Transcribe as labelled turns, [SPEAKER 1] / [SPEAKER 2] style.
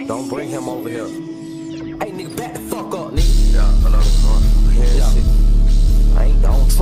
[SPEAKER 1] Don't bring him over here. Hey, nigga, back the fuck up, nigga.
[SPEAKER 2] Yeah, hello.
[SPEAKER 1] Yeah. I ain't don't